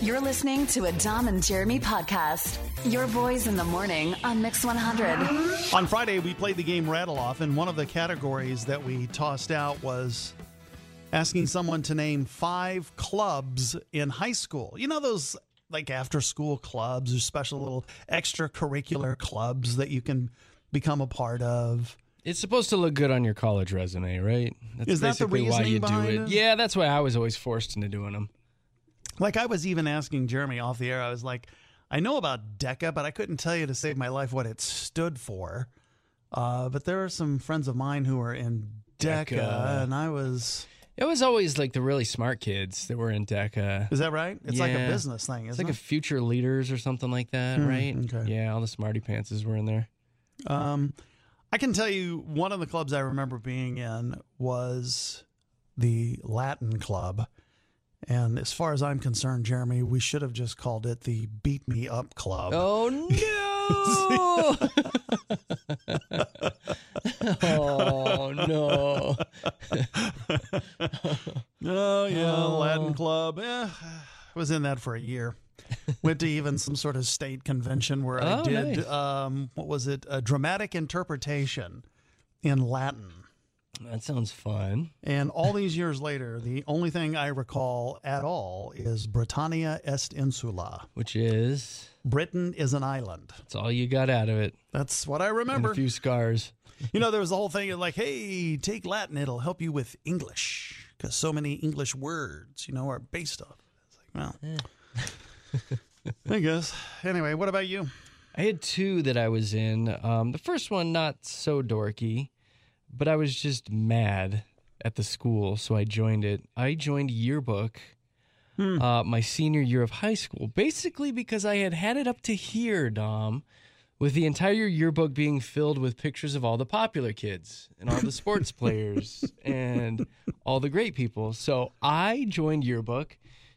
You're listening to a Dom and Jeremy podcast. Your boys in the morning on Mix 100. On Friday, we played the game Rattle Off, and one of the categories that we tossed out was asking someone to name 5 clubs in high school. You know those like after-school clubs or special little extracurricular clubs that you can become a part of? It's supposed to look good on your college resume, right? That's Is that the basically why reasoning you do behind it. it? Yeah, that's why I was always forced into doing them. Like I was even asking Jeremy off the air, I was like, I know about DECA, but I couldn't tell you to save my life what it stood for. But there are some friends of mine who are in DECA, and I was... It was always like the really smart kids that were in DECA. Is that right? It's like a business thing, isn't It's like it? a future leaders or something like that, right? Okay. Yeah, all the smarty pantses were in there. I can tell you one of the clubs I remember being in was the Latin Club. And as far as I'm concerned, Jeremy, we should have just called it the Beat Me Up Club. Oh, no! Oh, no. Oh, yeah, Latin Club. I was in that for a year. Went to even some sort of state convention where I did, nice. What was it? A dramatic interpretation in Latin. That sounds fun. And all these years later, the only thing I recall at all is Britannia est insula. Which is? Britain is an island. That's all you got out of it. That's what I And remember. a few scars. You know, there was the whole thing of like, hey, take Latin. It'll help you with English because so many English words, are based off. It's like, well, I guess. Anyway, what about you? I had 2 that I was in. The first one, not so dorky, but I was just mad at the school, so I joined it. I joined yearbook my senior year of high school, basically because I had it up to here, Dom, with the entire yearbook being filled with pictures of all the popular kids and all the sports players and all the great people. So I joined yearbook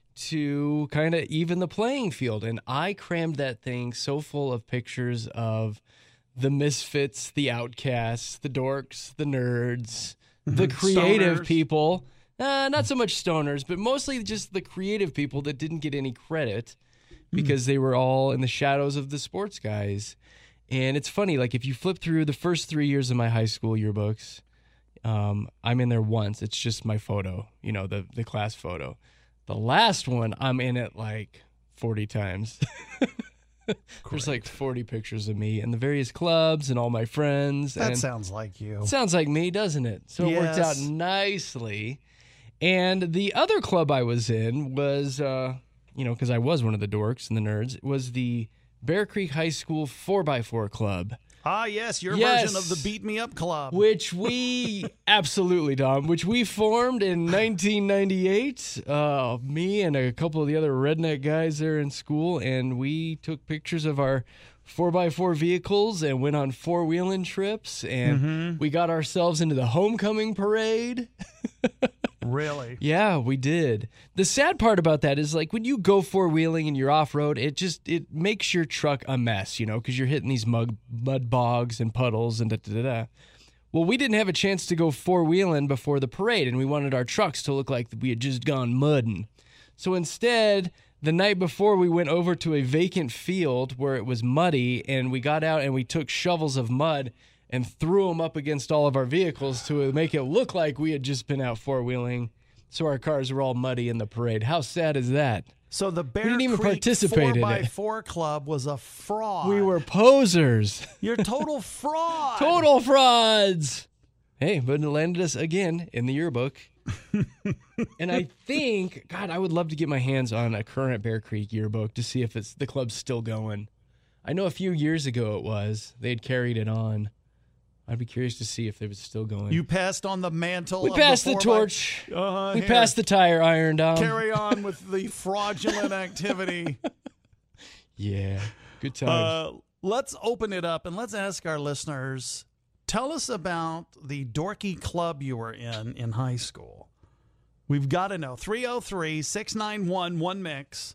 to kind of even the playing field, and I crammed that thing so full of pictures of the misfits, the outcasts, the dorks, the nerds, the creative Stoners. people. Not so much stoners, but mostly just the creative people that didn't get any credit because they were all in the shadows of the sports guys. And it's funny, like if you flip through the first 3 years of my high school yearbooks, I'm in there once. It's just my photo, the class photo. The last one, I'm in it like 40 times. There's like 40 pictures of me in the various clubs and all my friends. That and sounds like you. sounds like me, doesn't it? So it worked out Yes. nicely. And the other club I was in was, because I was one of the dorks and the nerds, was the Bear Creek High School 4x4 Club. Ah, yes, your Yes. version of the Beat Me Up Club. Which we, absolutely, Dom, which we formed in 1998. Me and a couple of the other redneck guys there in school, and we took pictures of our 4x4 vehicles and went on 4-wheeling trips, and we got ourselves into the homecoming parade. Really? Yeah, we did. The sad part about that is like when you go 4-wheeling and you're off-road, it makes your truck a mess, because you're hitting these mud bogs and puddles and da-da-da-da. Well, we didn't have a chance to go 4-wheeling before the parade, and we wanted our trucks to look like we had just gone mudding. So instead, the night before, we went over to a vacant field where it was muddy, and we got out and we took shovels of mud and threw them up against all of our vehicles to make it look like we had just been out 4-wheeling, so our cars were all muddy in the parade. How sad is that? So the Bear didn't even Creek participate in it. 4x4 Club was a fraud. We were posers. You're total fraud. Total frauds. Hey, but it landed us again in the yearbook. And I think, God, I would love to get my hands on a current Bear Creek yearbook to see if the club's still going. I know a few years ago it was. They had carried it on. I'd be curious to see if it was still going. You passed on the mantle. We of passed the 4x4. torch. We Here. passed the tire iron down. Carry on with the fraudulent activity. Yeah, good times. Let's open it up and let's ask our listeners, tell us about the dorky club you were in high school. We've got to know. 303-691-1MIX,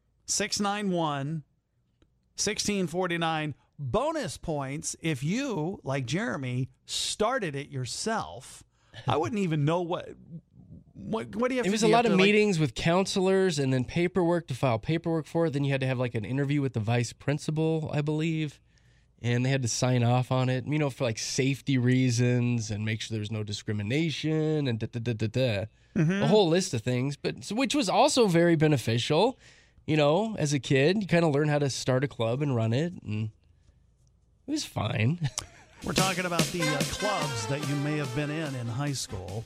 691-1649. Bonus points if you, like Jeremy, started it yourself. I wouldn't even know What do you have to do? It was a lot of meetings with counselors and then paperwork to file paperwork for it. Then you had to have like an interview with the vice principal, I believe. And they had to sign off on it, for like safety reasons and make sure there was no discrimination and a whole list of things, which was also very beneficial. As a kid, you kind of learn how to start a club and run it, and it was fine. We're talking about the clubs that you may have been in high school.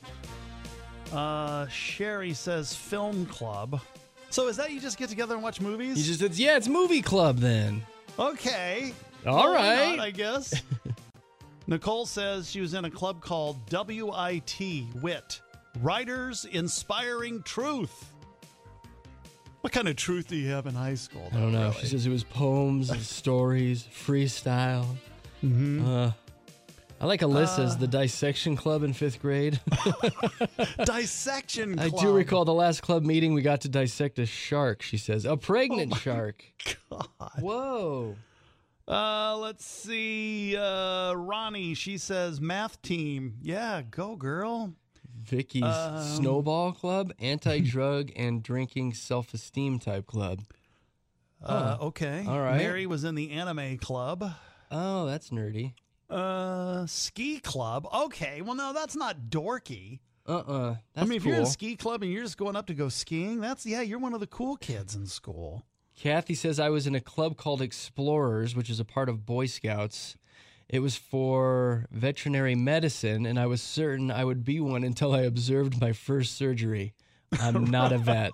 Sherry says film club. So is that you just get together and watch movies? You just said, yeah, it's movie club then. Okay. All right. Why not, I guess. Nicole says she was in a club called WIT, Writers Inspiring Truth. What kind of truth do you have in high school? I don't know. Really? She says it was poems, stories, freestyle. Mm-hmm. I like Alyssa's the dissection club in 5th grade. Dissection club. I do recall the last club meeting we got to dissect a shark, she says. A pregnant shark. God. Whoa. Let's see. Ronnie, she says math team. Yeah, go girl. Vicky's snowball club, anti-drug and drinking self-esteem type club. Okay. All right. Mary was in the anime club. Oh, that's nerdy. Ski club. Okay. Well, no, that's not dorky. That's I mean, if cool. you're in a ski club and you're just going up to go skiing, you're one of the cool kids in school. Kathy says I was in a club called Explorers, which is a part of Boy Scouts. It was for veterinary medicine, and I was certain I would be one until I observed my first surgery. I'm not a vet.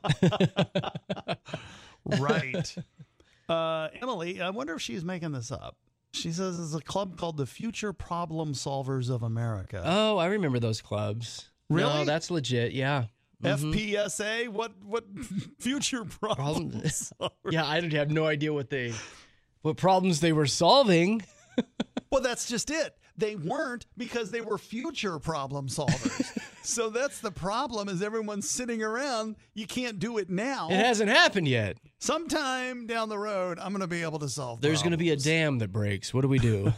Right. Emily, I wonder if she's making this up. She says there's a club called the Future Problem Solvers of America. Oh, I remember those clubs. Really? No, that's legit, yeah. FPSA? What future problems? Yeah, I have no idea what problems they were solving. Well, that's just it. They weren't because they were future problem solvers. So that's the problem is everyone's sitting around. You can't do it now. It hasn't happened yet. Sometime down the road, I'm going to be able to solve There's going to be a dam that breaks. What do we do?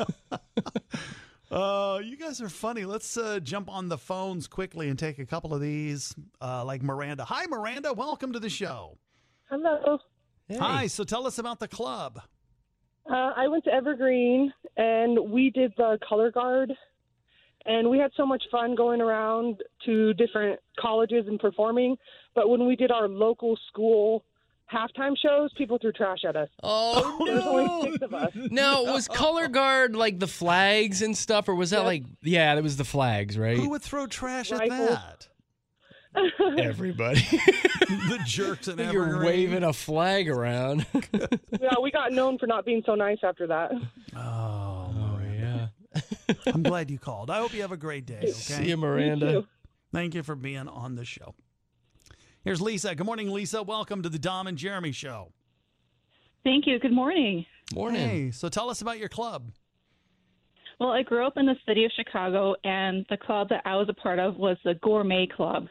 You guys are funny. Let's jump on the phones quickly and take a couple of these, like Miranda. Hi, Miranda. Welcome to the show. Hello. Hey. Hi. So tell us about the club. I went to Evergreen, and we did the color guard, and we had so much fun going around to different colleges and performing. But when we did our local school halftime shows, people threw trash at us. Oh, no. There was only 6 of us. Now, was color guard like the flags and stuff, or was that it was the flags, right? Who would throw trash Rifles. at that? Everybody. The jerks in Evergreen. You're waving a flag around. Yeah, we got known for not being so nice after that. Oh, yeah. I'm glad you called. I hope you have a great day. Okay. See you, Miranda. You too. Thank you for being on the show. Here's Lisa. Good morning, Lisa. Welcome to the Dom and Jeremy Show. Thank you. Good morning. Morning. Hey, so tell us about your club. Well, I grew up in the city of Chicago, and the club that I was a part of was the Gourmet Club.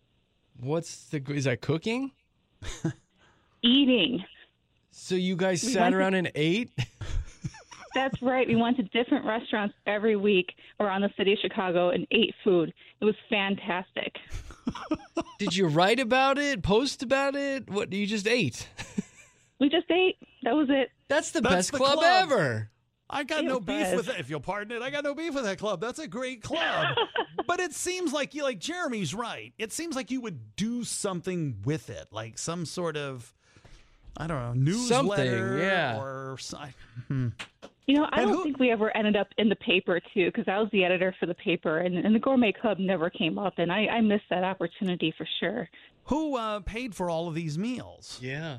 Is that cooking? Eating. So you guys sat around and ate? That's right. We went to different restaurants every week around the city of Chicago and ate food. It was fantastic. Did you write about it? Post about it? What, you just ate? We just ate. That was it. That's the That's best the club club. ever. I got It no was beef bad. with that. If you'll pardon it, I got no beef with that club. That's a great club. But it seems like Jeremy's right. It seems like you would do something with it, like some sort of, I don't know, newsletter. yeah. Or You know, I And don't think we ever ended up in the paper, too, because I was the editor for the paper, and the Gourmet Club never came up, and I missed that opportunity for sure. who paid for all of these meals? Yeah.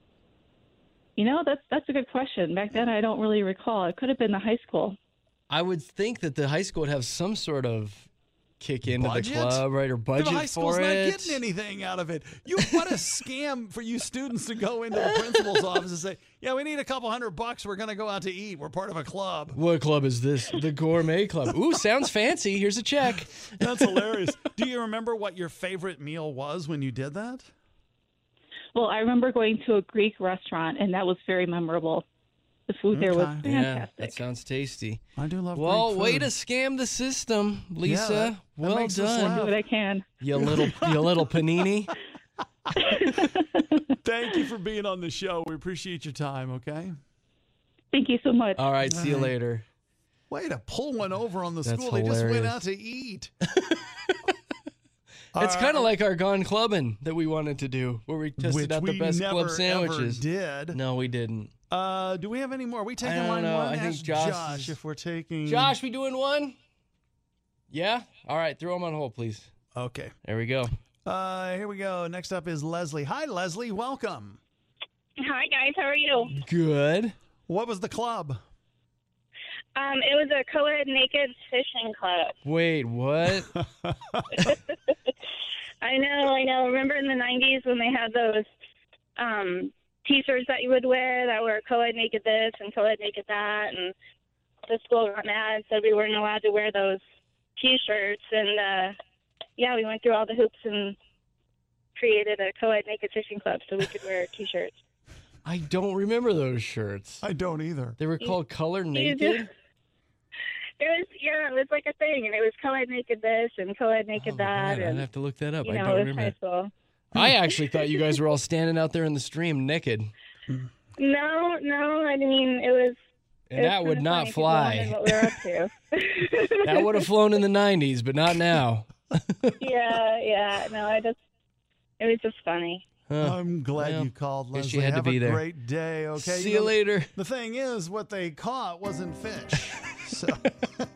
You know, that's a good question. Back then, I don't really recall. It could have been the high school. I would think that the high school would have some sort of kick into Budget? the club, right? Or budget The high school's for not it. getting anything out of it. What a scam for you students to go into the principal's office and say, yeah, we need a couple $100. We're going to go out to eat. We're part of a club. What club is this? The Gourmet Club. Ooh, sounds fancy. Here's a check. That's hilarious. Do you remember what your favorite meal was when you did that? Well, I remember going to a Greek restaurant, and that was very memorable. The food there was Okay. Yeah, fantastic. that sounds tasty. I do love Well, Greek way food. to scam the system, Lisa. that well makes us done, laugh. Do what I can. you little panini. Thank you for being on the show. We appreciate your time, okay? Thank you so much. All right, see you All right. later. Way to pull one over on the That's school. They just went hilarious. out to eat. It's kind of like our Gone Clubbing that we wanted to do, where we tested Which out the we best never, club sandwiches. Ever did. No, we didn't. Do we have any more? Are we taking don't line know. one? I think Ask Josh is- if we're taking. Josh, we doing one? Yeah? All right, throw him on hold, please. Okay. There we go. Here we go. Next up is Leslie. Hi, Leslie. Welcome. Hi guys, how are you? Good. What was the club? It was a co-ed naked fishing club. Wait, what? I know. Remember in the 90s when they had those T-shirts that you would wear that were co-ed naked this and co-ed naked that, and the school got mad and said we weren't allowed to wear those T-shirts, and yeah, we went through all the hoops and created a co-ed naked fishing club so we could wear T-shirts. I don't remember those shirts. I don't either. They were called Color You Naked? do- It was like a thing, and it was co-ed naked this and co-ed naked Oh, that, God, I'd and have to look that up. you I know, don't it was remember high that. school. I actually thought you guys were all standing out there in the stream naked. No, I mean it was. And that would not People wanted fly. what we were up to. That would have flown in the 90s, but not now. yeah. No, it was just funny. Huh. I'm glad Well, you called, guess Leslie. you had to Have be a there. great day, okay? See you later. The thing is, what they caught wasn't fish. So